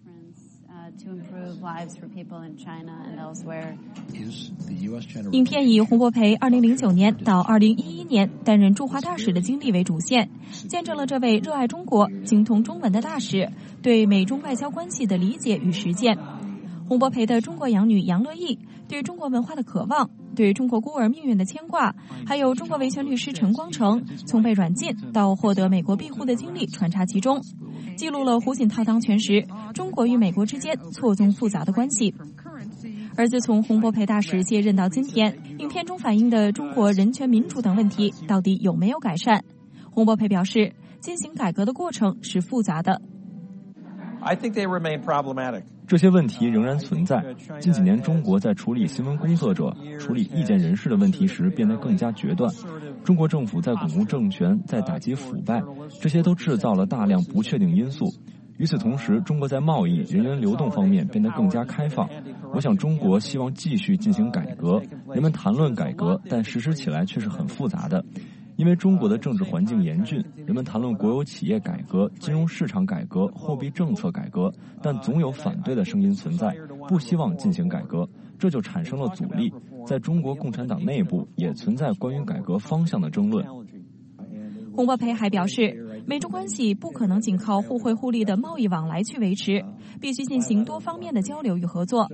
影片以洪博培二零零九年到二零一一年担任驻华大使的经历为主线，见证了这位热爱中国、精通中文的大使对美中外交关系的理解与实践。洪博培的中国养女杨乐意对中国文化的渴望，对中国孤儿命运的牵挂，还有中国维权律师陈光诚从被软禁到获得美国庇护的经历穿插其中，记录了胡锦涛当权时中国与美国之间错综复杂的关系。而自从洪博培大使卸任到今天，影片中反映的中国人权民主等问题到底有没有改善？洪博培表示，进行改革的过程是复杂的。 I think they remain problematic. 这些问题仍然存在。近几年，中国在处理新闻工作者、处理意见人士的问题时变得更加决断。中国政府在巩固政权，在打击腐败，这些都制造了大量不确定因素。与此同时，中国在贸易、人员流动方面变得更加开放。我想，中国希望继续进行改革。人们谈论改革，但实施起来却是很复杂的。因为中国的政治环境严峻，人们谈论国有企业改革、金融市场改革、货币政策改革，但总有反对的声音存在，不希望进行改革，这就产生了阻力。 在中国共产党内部也存在关于改革方向的争论。 洪博培还表示，美中关系不可能仅靠互惠互利的贸易往来去维持，必须进行多方面的交流与合作。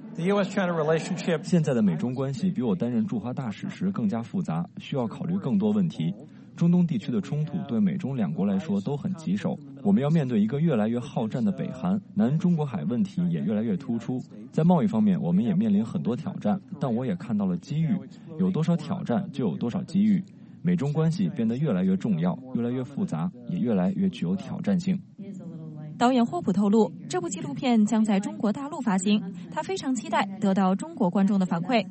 现在的美中关系比我担任驻华大使时更加复杂，需要考虑更多问题。中东地区的冲突对美中两国来说都很棘手，我们要面对一个越来越好战的北韩，南中国海问题也越来越突出。在贸易方面，我们也面临很多挑战，但我也看到了机遇，有多少挑战就有多少机遇。美中关系变得越来越重要，越来越复杂，也越来越具有挑战性。 导演霍普透露，这部纪录片将在中国大陆发行，他非常期待得到中国观众的反馈。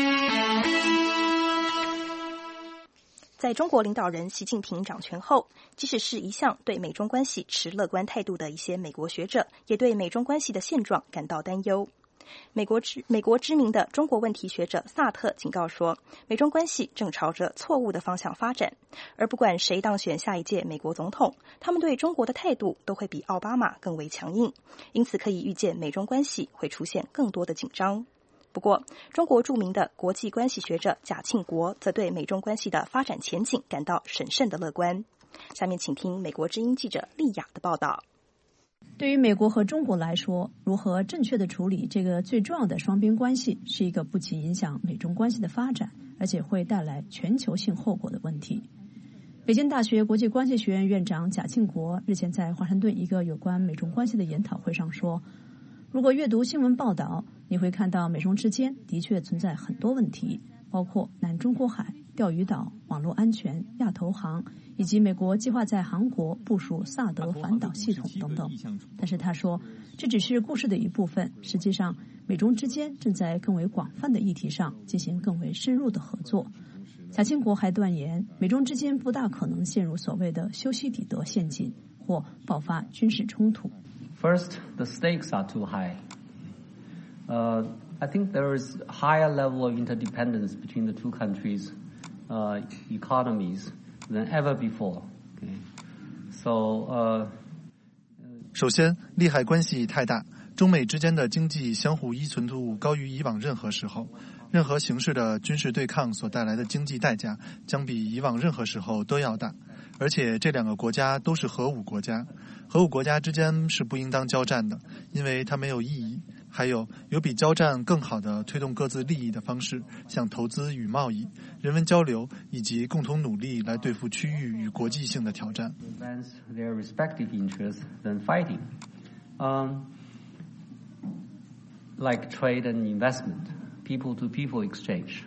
在中国领导人习近平掌权后，即使是一向对美中关系持乐观态度的一些美国学者，也对美中关系的现状感到担忧。美国知美国知名的中国问题学者萨特警告说，美中关系正朝着错误的方向发展，而不管谁当选下一届美国总统，他们对中国的态度都会比奥巴马更为强硬，因此可以预见美中关系会出现更多的紧张。不过，中国著名的国际关系学者贾庆国则对美中关系的发展前景感到审慎的乐观。下面请听美国之音记者丽雅的报道。 对于美国和中国来说，如何正确的处理这个最重要的双边关系，是一个不仅影响美中关系的发展，而且会带来全球性后果的问题。北京大学国际关系学院院长贾庆国日前在华盛顿一个有关美中关系的研讨会上说，如果阅读新闻报道，你会看到美中之间的确存在很多问题，包括南中国海、钓鱼岛、网络安全、亚投行，以及美国计划在韩国部署萨德反导系统等等。但是他说，这只是故事的一部分，实际上美中之间正在更为广泛的议题上进行更为深入的合作。贾庆国还断言，美中之间不大可能陷入所谓的修昔底德陷阱或爆发军事冲突。 First, the stakes are too high. Uh, I think there is a higher level of interdependence between the two countries' uh, economies than ever before. Okay. So, uh, 首先，利害关系太大，中美之间的经济相互依存度高于以往任何时候。任何形式的军事对抗所带来的经济代价将比以往任何时候都要大，而且这两个国家都是核武国家，核武国家之间是不应当交战的，因为它没有意义。还有，有比交战更好的推动各自利益的方式，像投资与贸易、人文交流以及共同努力来对付区域与国际性的挑战。 Their respective interests than fighting, um, like trade and investment.People-to-people exchange,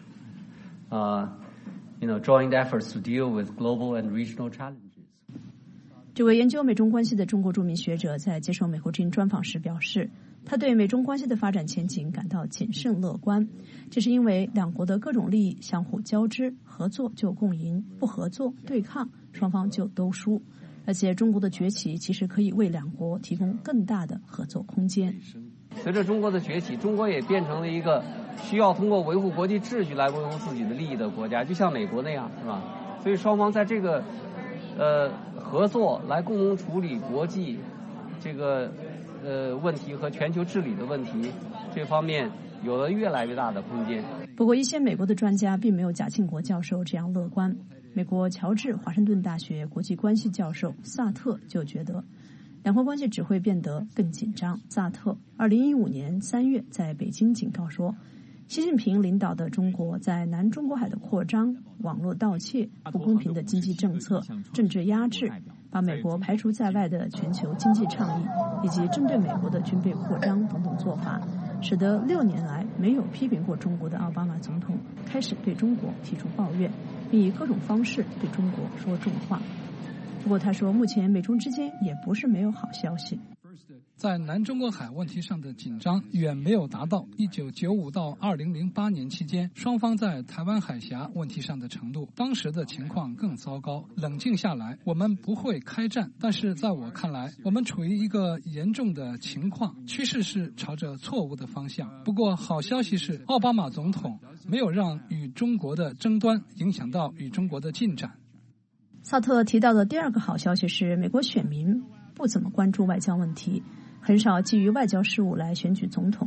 uh, you know, joint efforts to deal with global and regional challenges. 这位研究美中关系的中国著名学者在接受美国之音专访时表示，他对美中关系的发展前景感到谨慎乐观，这是因为两国的各种利益相互交织，合作就共赢，不合作对抗，双方就都输。而且中国的崛起其实可以为两国提供更大的合作空间。 随着中国的崛起，中国也变成了一个需要通过维护国际秩序来维护自己的利益的国家，就像美国那样，是吧？所以双方在这个呃合作来共同处理国际这个呃问题和全球治理的问题这方面有了越来越大的空间。 不过，一些美国的专家并没有贾庆国教授这样乐观。美国乔治华盛顿大学国际关系教授萨特就觉得，两国关系只会变得更紧张。萨特二零一五年三月在北京警告说，习近平领导的中国在南中国海的扩张、网络盗窃、不公平的经济政策、政治压制、把美国排除在外的全球经济倡议，以及针对美国的军备扩张等等做法，使得六年来没有批评过中国的奥巴马总统开始对中国提出抱怨，并以各种方式对中国说重话。不过他说，目前美中之间也不是没有好消息。 在南中国海问题上的紧张远没有达到一九九五到二零零八年期间双方在台湾海峡问题上的程度，当时的情况更糟糕。冷静下来，我们不会开战，但是在我看来，我们处于一个严重的情况，趋势是朝着错误的方向。不过好消息是，奥巴马总统没有让与中国的争端影响到与中国的进展。 萨特提到的第二个好消息是，美国选民不怎么关注外交问题，很少基于外交事务来选举总统。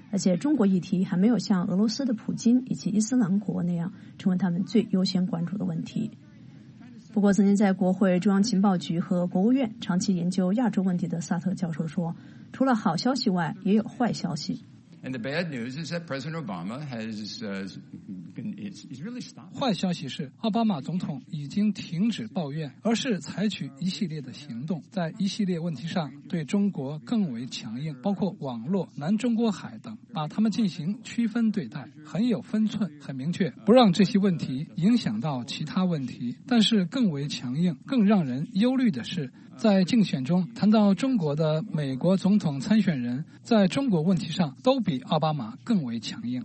而且中国议题还没有像俄罗斯的普京以及伊斯兰国那样成为他们最优先关注的问题。不过，曾经在国会中央情报局和国务院长期研究亚洲问题的萨特教授说，除了好消息外，也有坏消息。 And the bad news is that President Obama has, uh, he's really stopped. 坏消息是，奥巴马总统已经停止抱怨，而是采取一系列的行动，在一系列问题上对中国更为强硬，包括网络、南中国海等，把他们进行区分对待，很有分寸，很明确，不让这些问题影响到其他问题。但是更为强硬、更让人忧虑的是，在竞选中谈到中国的美国总统参选人，在中国问题上都比奥巴马更为强硬。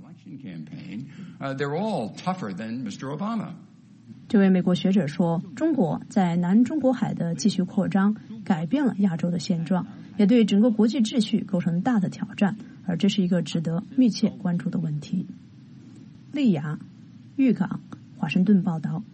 这位美国学者说，中国在南中国海的继续扩张改变了亚洲的现状，也对整个国际秩序构成大的挑战，而这是一个值得密切关注的问题。利雅、豫港、华盛顿报道。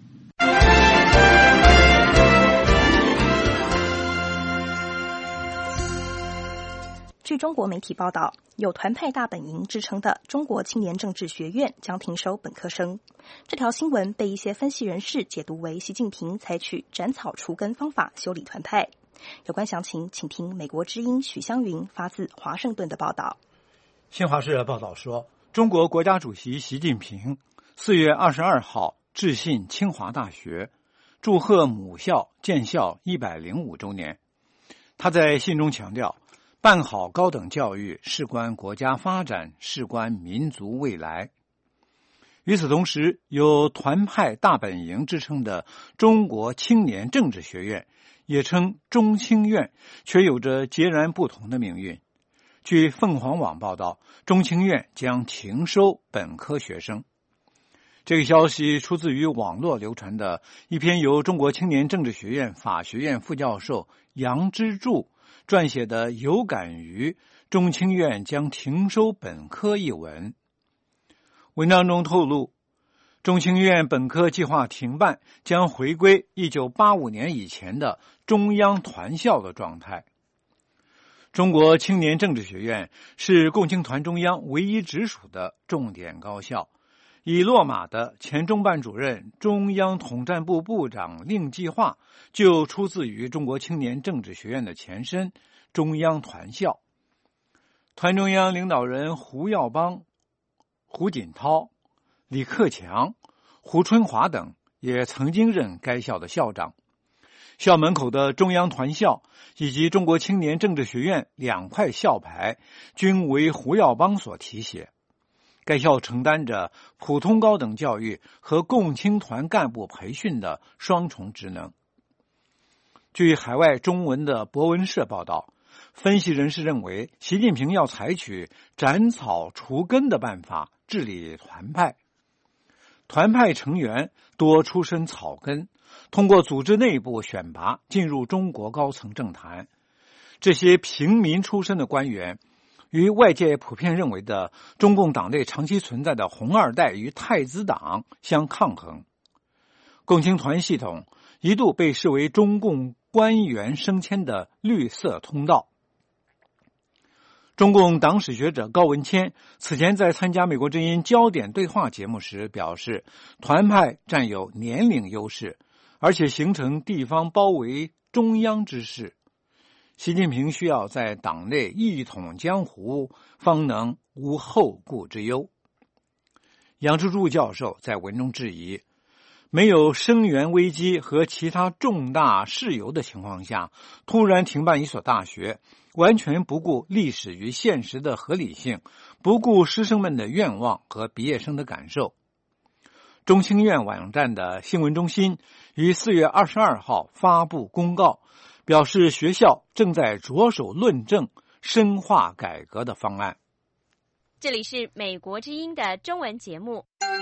据中国媒体报道，有团派大本营之称的中国青年政治学院将停收本科生。这条新闻被一些分析人士解读为习近平采取斩草除根方法修理团派。有关详情，请听美国之音许湘云发自华盛顿的报道。 新华社报道说，中国国家主席习近平四月二十二号致信清华大学，祝贺母校建校一百零五周年。他在信中强调，办好高等教育事关国家发展，事关民族未来。与此同时，有团派大本营之称的中国青年政治学院，也称中青院，却有着截然不同的命运。据凤凰网报道，中青院将停收本科学生。这个消息出自于网络流传的一篇由中国青年政治学院法学院副教授杨之柱撰写的有感于中青院将停收本科一文。文章中透露，中青院本科计划停办，将回归一九八五年以前的中央团校的状态。中国青年政治学院是共青团中央唯一直属的重点高校，已落马的前中办主任、中央统战部部长令计划就出自于中国青年政治学院的前身中央团校。团中央领导人胡耀邦、胡锦涛、李克强、胡春华等也曾经任该校的校长。校门口的中央团校以及中国青年政治学院两块校牌均为胡耀邦所题写。该校承担着普通高等教育和共青团干部培训的双重职能。据海外中文的博文社报道，分析人士认为，习近平要采取斩草除根的办法治理团派。团派成员多出身草根，通过组织内部选拔进入中国高层政坛。这些平民出身的官员与外界普遍认为的中共党内长期存在的红二代与太子党相抗衡。共青团系统一度被视为中共官员升迁的绿色通道。中共党史学者高文谦此前在参加美国之音焦点对话节目时表示，团派占有年龄优势，而且形成地方包围中央之势。习近平需要在党内一统江湖，方能无后顾之忧。杨之柱教授在文中质疑，没有生源危机和其他重大事由的情况下，突然停办一所大学，完全不顾历史与现实的合理性，不顾师生们的愿望和毕业生的感受。中青院网站的新闻中心于四月二十二号发布公告，表示学校正在着手论证深化改革的方案。 这里是美国之音的中文节目。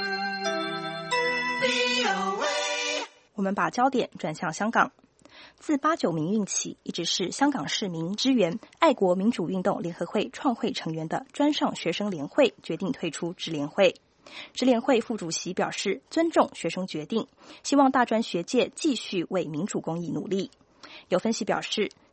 我们把焦点转向香港。自八九民运起，一直是香港市民支援爱国民主运动联合会创会成员的专上学生联会决定退出支联会。支联会副主席表示尊重学生决定，希望大专学界继续为民主公益努力。有分析表示，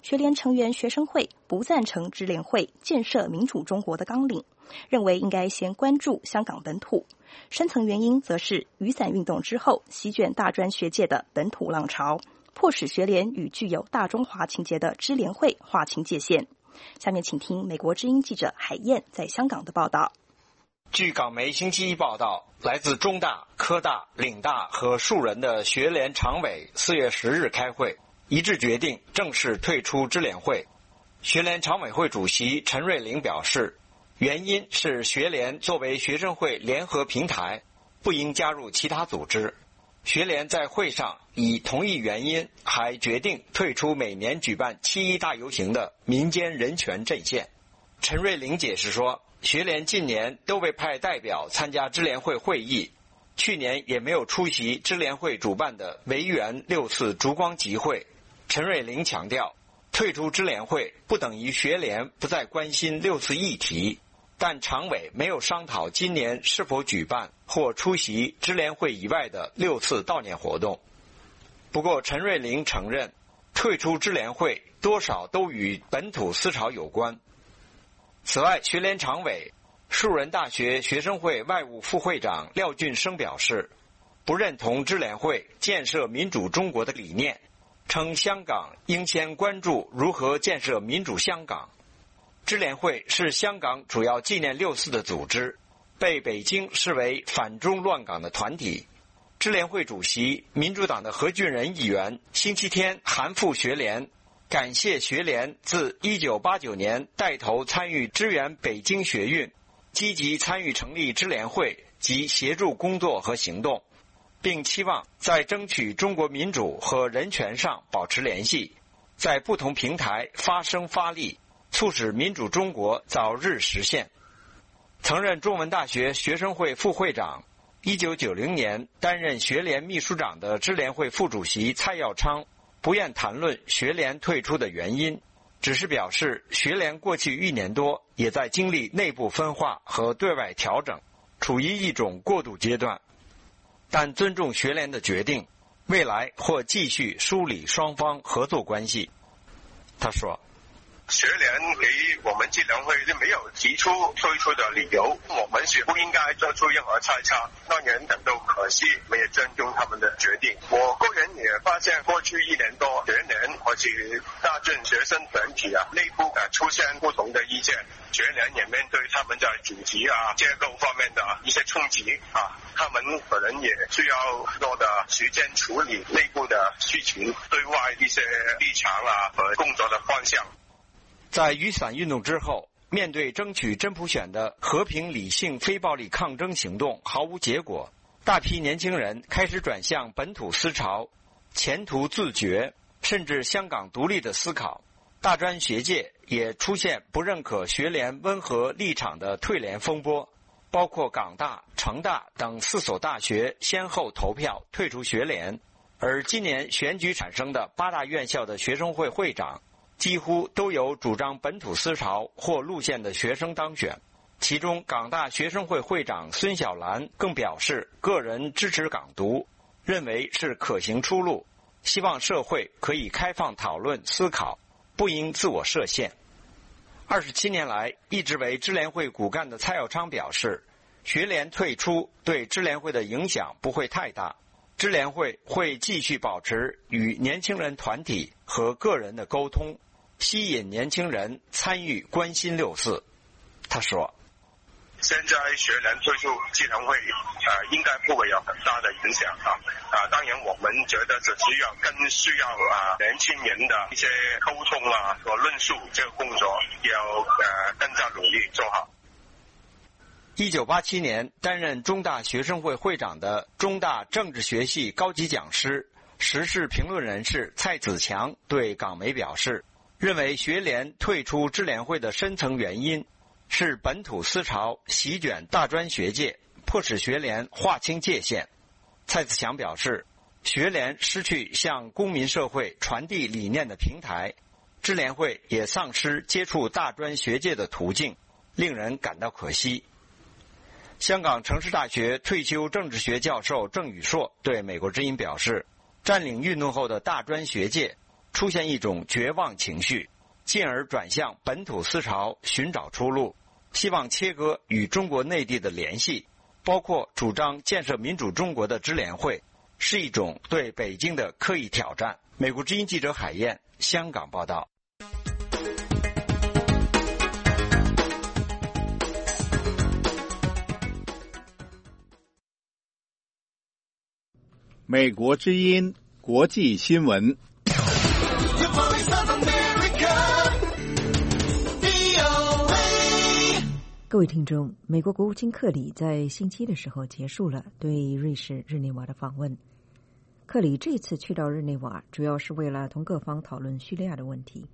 学联成员学生会不赞成支联会建设民主中国的纲领，认为应该先关注香港本土。深层原因则是雨伞运动之后席卷大专学界的本土浪潮，迫使学联与具有大中华情结的支联会划清界限。下面请听美国之音记者海燕在香港的报道。 据港媒星期一报道，来自中大、科大、岭大和树人的学联常委四月十日开会，一致决定正式退出支联会。学联常委会主席陈瑞麟表示，原因是学联作为学生会联合平台，不应加入其他组织。学联在会上以同一原因，还决定退出每年举办七一大游行的民间人权阵线。陈瑞麟解释说，学联近年都被派代表参加支联会会议，去年也没有出席支联会主办的维园六次烛光集会。陈瑞麟强调，退出支联会不等于学联不再关心六四议题，但常委没有商讨今年是否举办或出席支联会以外的六次悼念活动。不过陈瑞麟承认，退出支联会多少都与本土思潮有关。此外，学联常委、树人大学学生会外务副会长廖俊生表示，不认同支联会建设民主中国的理念，称香港应先关注如何建设民主香港。支联会是香港主要纪念六四的组织，被北京视为反中乱港的团体。支联会主席民主党的何俊仁议员星期天函复学联，感谢学联自一九八九年带头参与支援北京学运，积极参与成立支联会及协助工作和行动，并期望在争取中国民主和人权上保持联系，在不同平台发声发力，促使民主中国早日实现。曾任中文大学学生会副会长，一九九零年担任学联秘书长的支联会副主席蔡耀昌不愿谈论学联退出的原因，只是表示学联过去一年多也在经历内部分化和对外调整，处于一种过渡阶段，但尊重学联的决定，未来或继续梳理双方合作关系。他说， 学联给我们支联会都没有提出退出的理由，我们是不应该做出任何猜测，当然感到可惜，我们也尊重他们的决定。我个人也发现过去一年多，学联或者大专学生团体啊，内部啊出现不同的意见，学联也面对他们在主题啊、结构方面的一些冲击啊，他们可能也需要多的时间处理内部的事情，对外一些立场啊和工作的方向。 在雨伞运动之后，面对争取真普选的和平理性非暴力抗争行动毫无结果，大批年轻人开始转向本土思潮、前途自决，甚至香港独立的思考。大专学界也出现不认可学联温和立场的退联风波，包括港大、成大等四所大学先后投票退出学联，而今年选举产生的八大院校的学生会会长几乎都由主张本土思潮或路线的学生当选，其中港大学生会会长孙小兰更表示个人支持港独，认为是可行出路，希望社会可以开放讨论思考，不应自我设限。二十七年来一直为支联会骨干的蔡耀昌表示，学联退出对支联会的影响不会太大，支联会会继续保持与年轻人团体和个人的沟通，吸引年轻人参与关心六四。他说， 现在学联退出支联会，呃，应该不会有很大的影响啊。啊，当然我们觉得这需要更需要啊年轻人的一些沟通啊和论述，这个工作要呃更加努力做好。 一九八七年担任中大学生会会长的中大政治学系高级讲师、时事评论人士蔡子强对港媒表示，认为学联退出支联会的深层原因是本土思潮席卷大专学界，迫使学联划清界限。蔡子强表示，学联失去向公民社会传递理念的平台，支联会也丧失接触大专学界的途径，令人感到可惜。香港城市大学退休政治学教授郑宇硕对美国之音表示，占领运动后的大专学界出现一种绝望情绪，进而转向本土思潮，寻找出路，希望切割与中国内地的联系，包括主张建设民主中国的支联会，是一种对北京的刻意挑战。美国之音记者海燕，香港报道。 美国之音国际新闻。 各位听众，美国国务卿克里在星期的时候结束了对瑞士日内瓦的访问。克里这次去到日内瓦，主要是为了同各方讨论叙利亚的问题。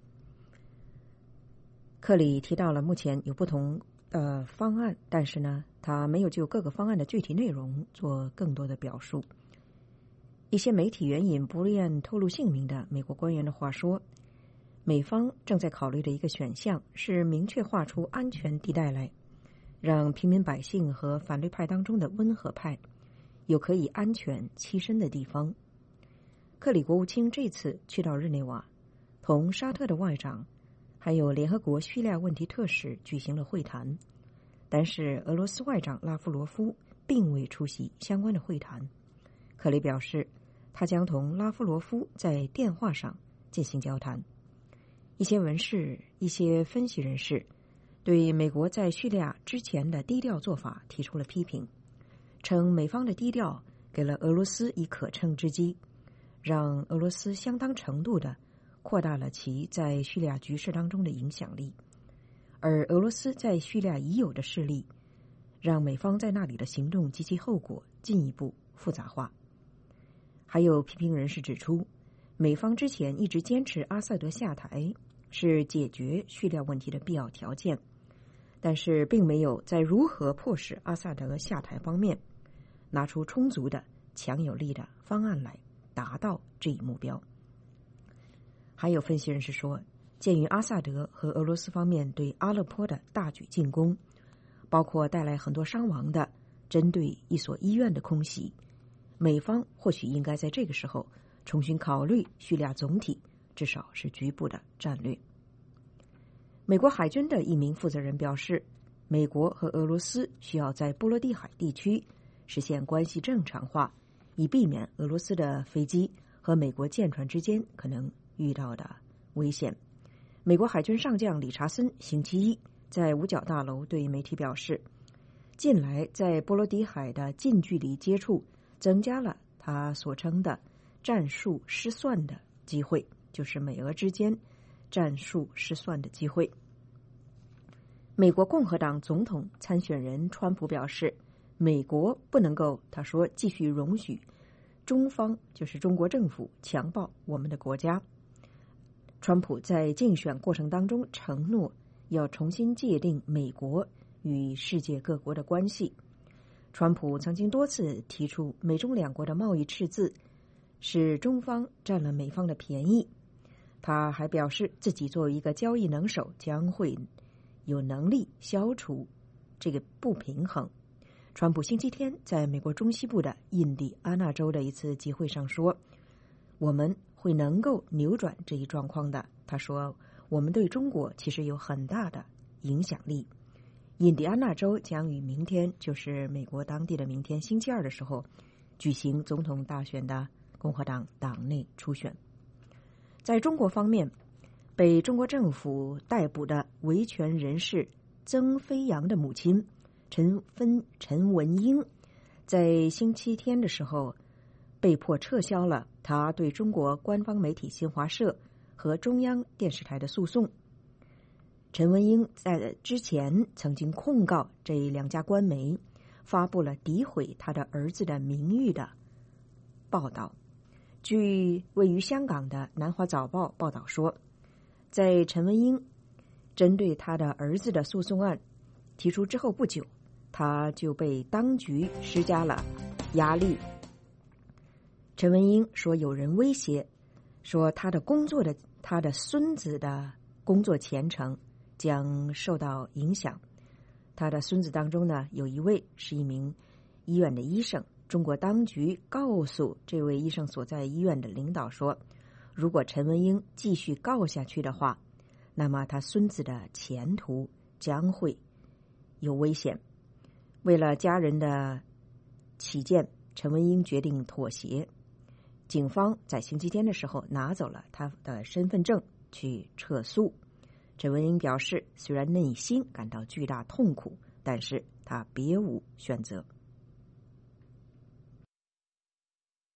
克里提到了目前有不同的方案，但是呢，他没有就各个方案的具体内容做更多的表述。一些媒体援引不愿透露姓名的美国官员的话说，美方正在考虑的一个选项是明确划出安全地带来，让平民百姓和反对派当中的温和派有可以安全栖身的地方。克里国务卿这次去到日内瓦，同沙特的外长还有联合国叙利亚问题特使举行了会谈，但是俄罗斯外长拉夫罗夫并未出席相关的会谈。克里表示，他将同拉夫罗夫在电话上进行交谈。一些文士、一些分析人士对美国在叙利亚之前的低调做法提出了批评，称美方的低调给了俄罗斯以可乘之机，让俄罗斯相当程度的扩大了其在叙利亚局势当中的影响力，而俄罗斯在叙利亚已有的势力让美方在那里的行动及其后果进一步复杂化。还有批评人士指出，美方之前一直坚持阿萨德下台是解决叙利亚问题的必要条件，但是并没有在如何迫使阿萨德下台方面拿出充足的强有力的方案来达到这一目标。还有分析人士说，鉴于阿萨德和俄罗斯方面对阿勒颇的大举进攻，包括带来很多伤亡的针对一所医院的空袭，美方或许应该在这个时候重新考虑叙利亚总体至少是局部的战略。美国海军的一名负责人表示，美国和俄罗斯需要在波罗的海地区实现关系正常化，以避免俄罗斯的飞机和美国舰船之间可能遇到的危险。美国海军上将理查森星期一在五角大楼对媒体表示，近来在波罗的海的近距离接触增加了他所称的战术失算的机会，就是美俄之间战术失算的机会。美国共和党总统参选人川普表示，美国不能够，他说，继续容许中方，就是中国政府强暴我们的国家。川普在竞选过程当中承诺要重新界定美国与世界各国的关系。川普曾经多次提出，美中两国的贸易赤字是中方占了美方的便宜。他还表示，自己作为一个交易能手，将会有能力消除这个不平衡。川普星期天在美国中西部的印第安纳州的一次集会上说，我们会能够扭转这一状况的。他说，我们对中国其实有很大的影响力。印第安纳州将于明天，就是美国当地的明天星期二的时候举行总统大选的共和党党内初选。在中国方面，被中国政府逮捕的维权人士曾飞扬的母亲陈芬陈文英在星期天的时候被迫撤销了他对中国官方媒体新华社和中央电视台的诉讼。陈文英在之前曾经控告这两家官媒发布了诋毁他的儿子的名誉的报道。据位于香港的南华早报报道说，在陈文英针对他的儿子的诉讼案提出之后不久，他就被当局施加了压力。陈文英说，有人威胁说他的工作的他的孙子的工作前程将受到影响。他的孙子当中呢，有一位是一名医院的医生。中国当局告诉这位医生所在医院的领导说， 如果陈文英继续告下去的话，那么他孙子的前途将会有危险。为了家人的起见，陈文英决定妥协。警方在星期天的时候拿走了他的身份证去撤诉。陈文英表示，虽然内心感到巨大痛苦，但是他别无选择。